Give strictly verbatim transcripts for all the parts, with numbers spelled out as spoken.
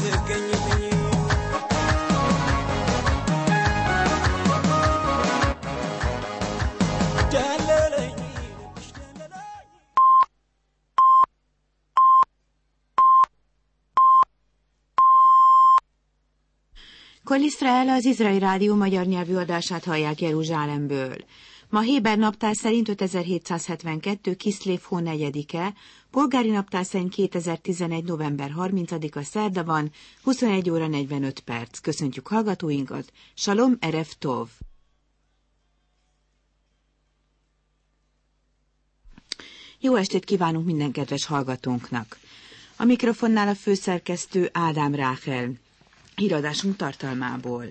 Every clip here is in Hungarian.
Kol Iszrael, az Izraeli Rádió magyar nyelvű adását hallják Jeruzsálemből. Ma héber naptár szerint ötezer-hétszázhetvenkettő. Kiszlév hó negyedike, polgári naptár szerint kétezer-tizenegy. november harmincadika szerda van, huszonegy óra negyvenöt perc. Köszöntjük hallgatóinkat, Salom Erev Tov! Jó estét kívánunk minden kedves hallgatónknak! A mikrofonnál a főszerkesztő Ádám Ráhel. Híradásunk tartalmából.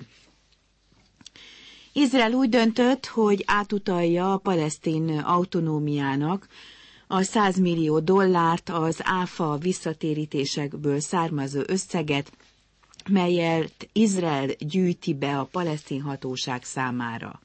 Izrael úgy döntött, hogy átutalja a palesztin autonómiának a száz millió dollárt az áfa visszatérítésekből származó összeget, melyet Izrael gyűjti be a palesztin hatóság számára.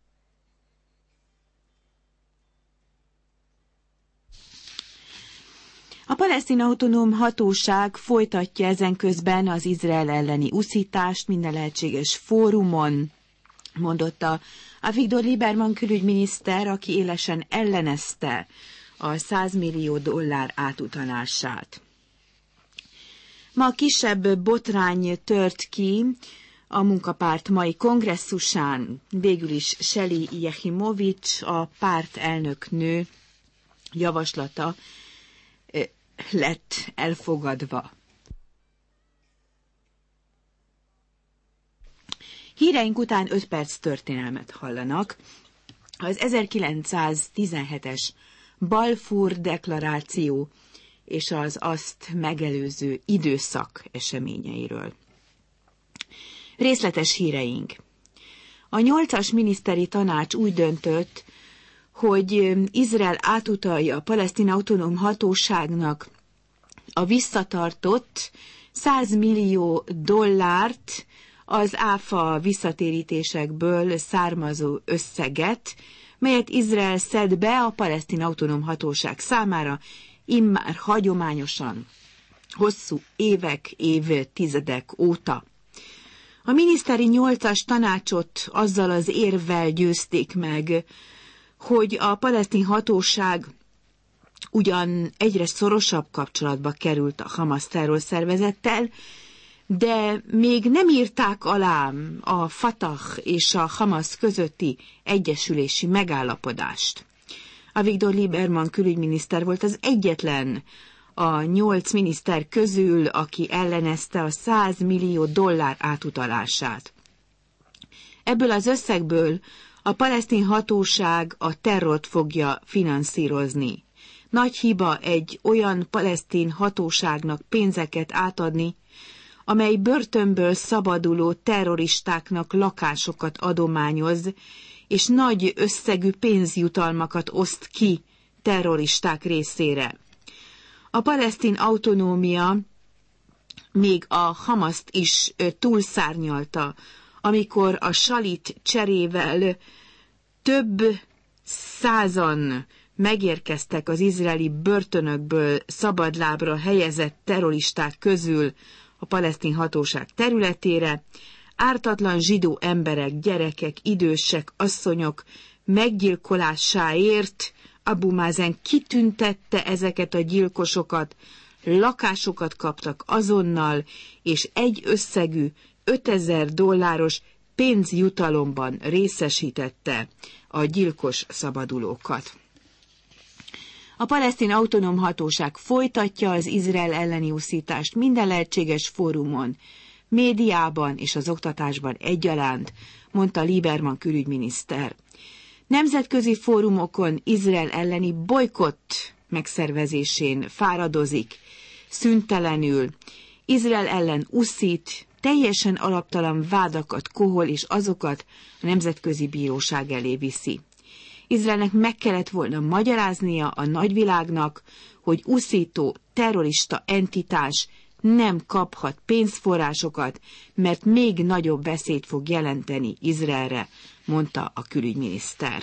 A palesztin autonóm hatóság folytatja ezen közben az Izrael elleni uszítást minden lehetséges fórumon, mondotta Avigdor Lieberman külügyminiszter, aki élesen ellenezte a száz millió dollár átutalását. Ma kisebb botrány tört ki a munkapárt mai kongresszusán. Végül is Shelley Yehimovics, a párt elnöknő javaslata lett elfogadva. Híreink után öt perc történelmet hallanak. Az ezerkilencszáztizenhetes Balfour deklaráció és az azt megelőző időszak eseményeiről. Részletes híreink. A nyolcas miniszteri tanács úgy döntött, hogy Izrael átutalja a palesztin autonóm hatóságnak a visszatartott száz millió dollárt az áfa visszatérítésekből származó összeget, melyet Izrael szed be a palesztin autonóm hatóság számára, immár hagyományosan, hosszú évek, évtizedek óta. A miniszteri nyolcas tanácsot azzal az érvvel győzték meg, hogy a palesztin hatóság ugyan egyre szorosabb kapcsolatba került a Hamas terrorszervezettel, de még nem írták alá a Fatah és a Hamas közötti egyesülési megállapodást. Avigdor Lieberman külügyminiszter volt az egyetlen a nyolc miniszter közül, aki ellenezte a száz millió dollár átutalását. Ebből az összegből a palesztin hatóság a terrort fogja finanszírozni. Nagy hiba egy olyan palesztin hatóságnak pénzeket átadni, amely börtönből szabaduló terroristáknak lakásokat adományoz, és nagy összegű pénzjutalmakat oszt ki terroristák részére. A palesztin autonómia még a Hamaszt is túlszárnyalta, amikor a salit cserével több százan megérkeztek az izraeli börtönökből szabadlábra helyezett terroristák közül a palesztin hatóság területére, ártatlan zsidó emberek, gyerekek, idősek, asszonyok meggyilkolásáért Abu Mazen kitüntette ezeket a gyilkosokat, lakásokat kaptak azonnal, és egy összegű ötezer dolláros pénzjutalomban részesítette a gyilkos szabadulókat. A palesztin autonóm hatóság folytatja az Izrael elleni uszítást minden lehetséges fórumon, médiában és az oktatásban egyaránt, mondta Lieberman külügyminiszter. Nemzetközi fórumokon Izrael elleni bolykott megszervezésén fáradozik, szüntelenül, Izrael ellen uszít, teljesen alaptalan vádakat kohol, és azokat a nemzetközi bíróság elé viszi. Izraelnek meg kellett volna magyaráznia a nagyvilágnak, hogy uszító, terrorista entitás nem kaphat pénzforrásokat, mert még nagyobb veszélyt fog jelenteni Izraelre, mondta a külügyminiszter.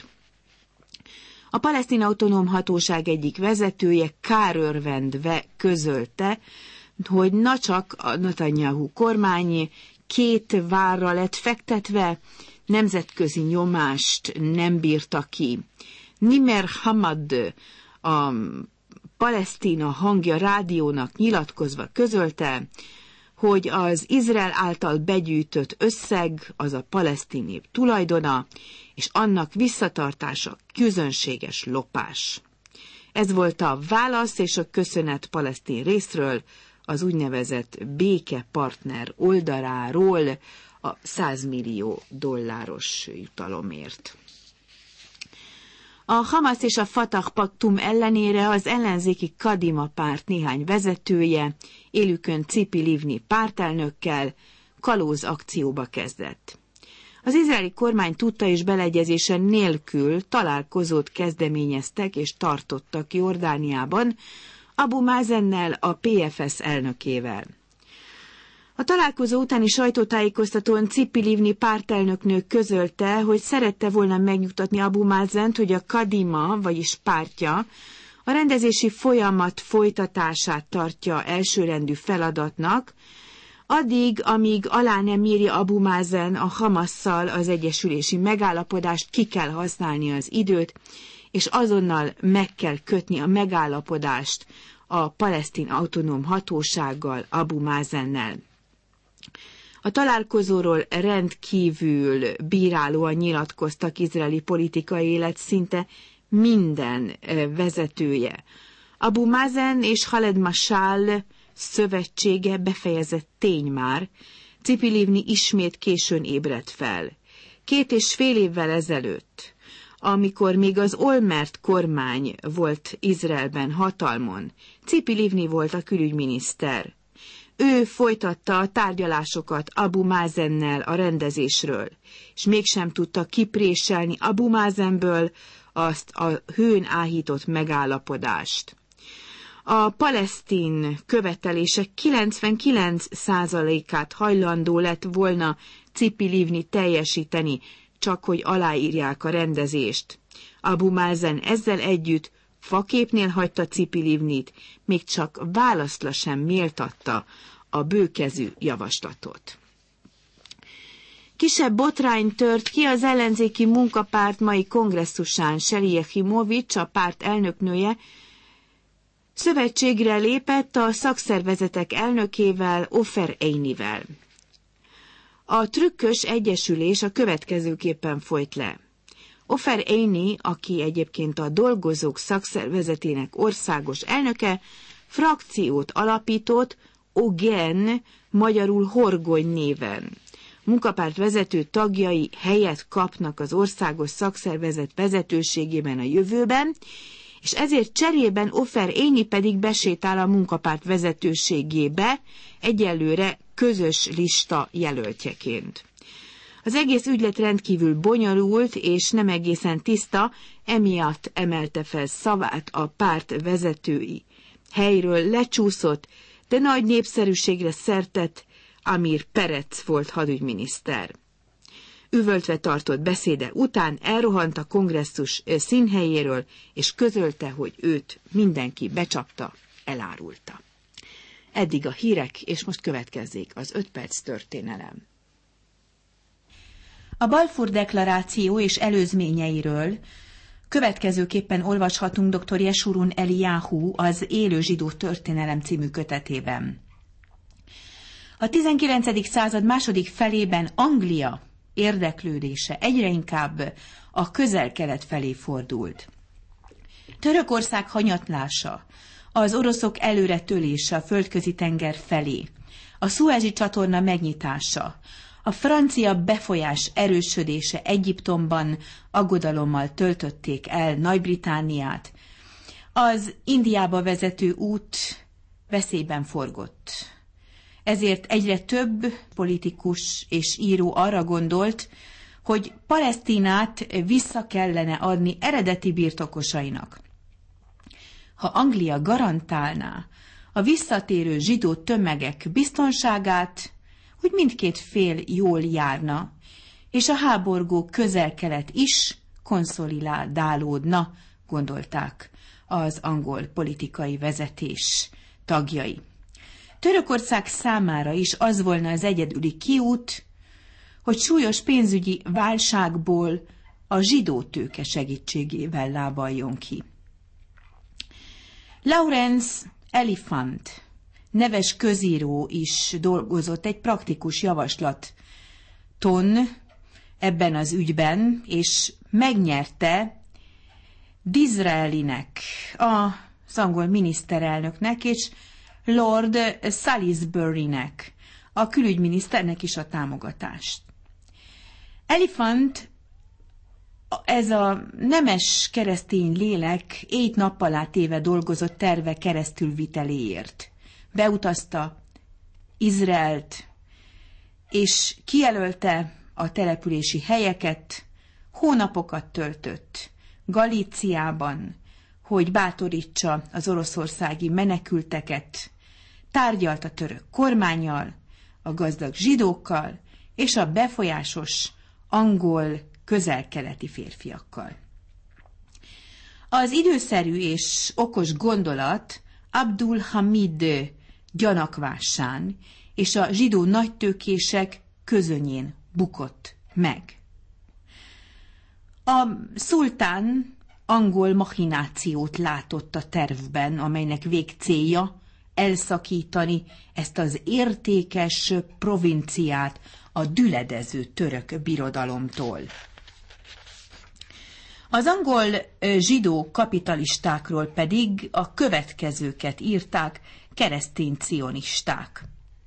A palesztin autonóm hatóság egyik vezetője kárörvendve közölte, hogy na csak a Netanyahu kormány két várra lett fektetve, nemzetközi nyomást nem bírta ki. Nimer Hamad, a Palesztina Hangja rádiónak nyilatkozva közölte, hogy az Izrael által begyűjtött összeg az a palesztin nép tulajdona, és annak visszatartása közönséges lopás. Ez volt a válasz és a köszönet palesztin részről az úgynevezett békepartner oldaláról a száz millió dolláros jutalomért. A Hamas és a Fatah paktum ellenére az ellenzéki Kadima párt néhány vezetője, élükön Tzipi Livni pártelnökkel kalóz akcióba kezdett. Az izraeli kormány tudta és beleegyezése nélkül találkozót kezdeményeztek és tartottak Jordániában Abu Mazennel, a pé ef es elnökével. A találkozó utáni sajtótájékoztatón Tzipi Livni pártelnöknő közölte, hogy szerette volna megnyugtatni Abu Mazent, hogy a Kadima, vagyis pártja, a rendezési folyamat folytatását tartja elsőrendű feladatnak, addig, amíg alá nem írja Abu Mazen a Hamasszal az egyesülési megállapodást, ki kell használni az időt, és azonnal meg kell kötni a megállapodást a palesztin autonóm hatósággal, Abu Mazennel. A találkozóról rendkívül bírálóan nyilatkoztak izraeli politikai élet szinte minden vezetője. Abu Mazen és Khaled Mashal szövetsége befejezett tény már, Tzipi Livni ismét későn ébredt fel. Két és fél évvel ezelőtt, amikor még az Olmert kormány volt Izraelben hatalmon, Tzipi Livni volt a külügyminiszter. Ő folytatta a tárgyalásokat Abu Mazennel a rendezésről, és mégsem tudta kipréselni Abu Mazenből azt a hőn áhított megállapodást. A palesztin követelések kilencvenkilenc százalékát hajlandó lett volna Tzipi Livni teljesíteni, csak hogy aláírják a rendezést. Abu Mazen ezzel együtt faképnél hagyta Tzipi Livnit, még csak választla sem méltatta a bőkezű javaslatot. Kisebb botrány tört ki az ellenzéki munkapárt mai kongresszusán. Shelly Yefimovics, a párt elnöknője, szövetségre lépett a szakszervezetek elnökével, Ofer Einivel. A trükkös egyesülés a következőképpen folyt le. Ofer Eini, aki egyébként a dolgozók szakszervezetének országos elnöke, frakciót alapított Ogen, magyarul horgony néven. Munkapárt vezető tagjai helyet kapnak az országos szakszervezet vezetőségében a jövőben, és ezért cserében Ofer Eini pedig besétál a munkapárt vezetőségébe, egyelőre közös lista jelöltjeként. Az egész ügylet rendkívül bonyolult és nem egészen tiszta, emiatt emelte fel szavát a párt vezetői. Helyről lecsúszott, de nagy népszerűségre szert tett Amir Perec volt hadügyminiszter. Üvöltve tartott beszéde után elrohant a kongresszus színhelyéről, és közölte, hogy őt mindenki becsapta, elárulta. Eddig a hírek, és most következzék az öt perc történelem. A Balfour deklaráció és előzményeiről következőképpen olvashatunk dr. Jeshurun Eliyahu az Élő zsidó történelem című kötetében. A tizenkilencedik század második felében Anglia érdeklődése egyre inkább a Közel-Kelet felé fordult. Törökország hanyatlása, az oroszok előretölése a Földközi-tenger felé, a Szuezi csatorna megnyitása, a francia befolyás erősödése Egyiptomban aggodalommal töltötték el Nagy-Britanniát, az Indiába vezető út veszélyben forgott. Ezért egyre több politikus és író arra gondolt, hogy Palesztinát vissza kellene adni eredeti birtokosainak. Ha Anglia garantálná a visszatérő zsidó tömegek biztonságát, hogy mindkét fél jól járna, és a háborgó Közel-Kelet is konszolidálódna, gondolták az angol politikai vezetés tagjai. Törökország számára is az volna az egyedüli kiút, hogy súlyos pénzügyi válságból a zsidó tőke segítségével lábaljon ki. Lawrence Oliphant neves közíró is dolgozott egy praktikus javaslaton ebben az ügyben, és megnyerte Disraelinek, az angol miniszterelnöknek, és Lord Salisburynek, a külügyminiszternek is a támogatást. Oliphant, ez a nemes keresztény lélek hét nappal átéve dolgozott terve keresztülviteléért. Beutazta Izraelt, és kijelölte a települési helyeket, hónapokat töltött Galíciában, hogy bátorítsa az oroszországi menekülteket, tárgyalt a török kormánnyal, a gazdag zsidókkal és a befolyásos angol közel-keleti férfiakkal. Az időszerű és okos gondolat Abdul Hamid gyanakvásán és a zsidó nagytőkések közönyén bukott meg. A szultán angol machinációt látott a tervben, amelynek végcélja elszakítani ezt az értékes provinciát a düledező török birodalomtól. Az angol zsidó kapitalistákról pedig a következőket írták keresztény cionisták.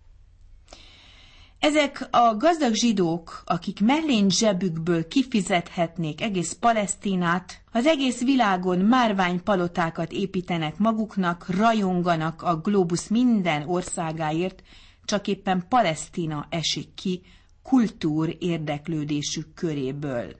Ezek a gazdag zsidók, akik mellény zsebükből kifizethetnék egész Palesztinát, az egész világon márványpalotákat építenek maguknak, rajonganak a glóbusz minden országáért, csak éppen Palesztina esik ki kultúr érdeklődésük köréből.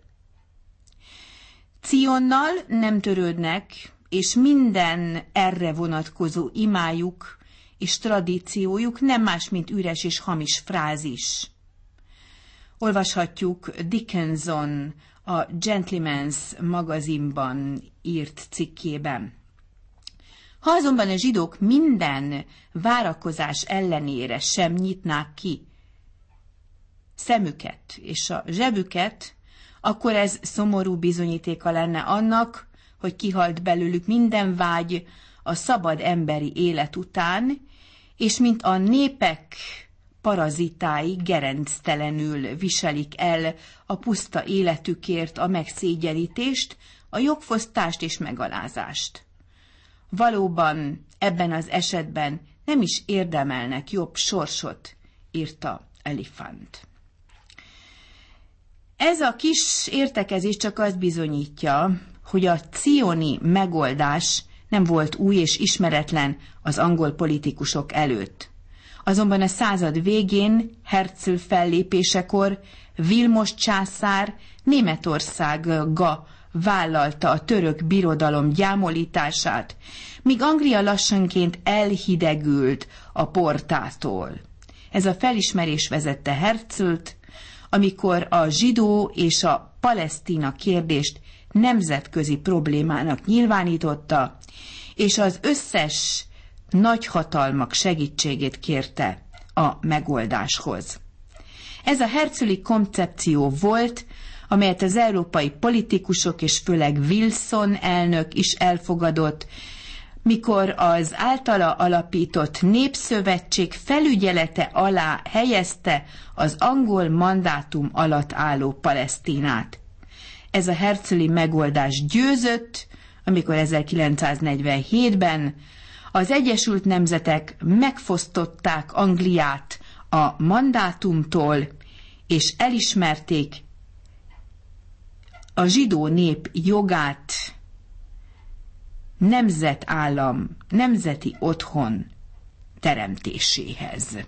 Cionnal nem törődnek, és minden erre vonatkozó imájuk és tradíciójuk nem más, mint üres és hamis frázis. Olvashatjuk Dickinson a Gentleman's magazinban írt cikkében. Ha azonban a zsidók minden várakozás ellenére sem nyitnák ki szemüket és a zsebüket, akkor ez szomorú bizonyítéka lenne annak, hogy kihalt belőlük minden vágy a szabad emberi élet után, és mint a népek parazitái gerenctelenül viselik el a puszta életükért a megszégyenítést, a jogfosztást és megalázást. Valóban ebben az esetben nem is érdemelnek jobb sorsot, írta Oliphant. Ez a kis értekezés csak azt bizonyítja, hogy a cioni megoldás nem volt új és ismeretlen az angol politikusok előtt. Azonban a század végén Herzl fellépésekor Vilmos császár Németországga vállalta a török birodalom gyámolítását, míg Anglia lassanként elhidegült a portától. Ez a felismerés vezette Herzlt, amikor a zsidó és a palesztina kérdést nemzetközi problémának nyilvánította, és az összes nagyhatalmak segítségét kérte a megoldáshoz. Ez a herzli koncepció volt, amelyet az európai politikusok és főleg Wilson elnök is elfogadott, mikor az általa alapított Népszövetség felügyelete alá helyezte az angol mandátum alatt álló Palesztinát. Ez a herzli megoldás győzött, amikor ezerkilencszáznegyvenhétben az Egyesült Nemzetek megfosztották Angliát a mandátumtól, és elismerték a zsidó nép jogát nemzetállam, nemzeti otthon teremtéséhez.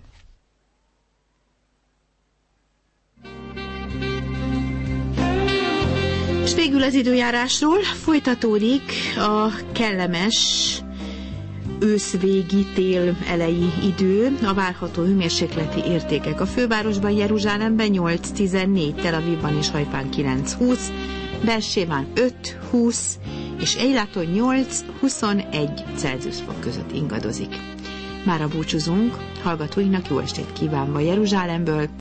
És végül az időjárásról folytatódik a kellemes őszvégi, tél eleji idő, a várható hőmérsékleti értékek a fővárosban, Jeruzsálemben nyolc-tizennégy, Tel Avivban és Hajfán kilenc-húsz, Bersébán öt-húsz, és Eiláton nyolc-huszonegy Celsius fok között ingadozik. Mára búcsúzunk, hallgatóinknak jó estét kívánva Jeruzsálemből.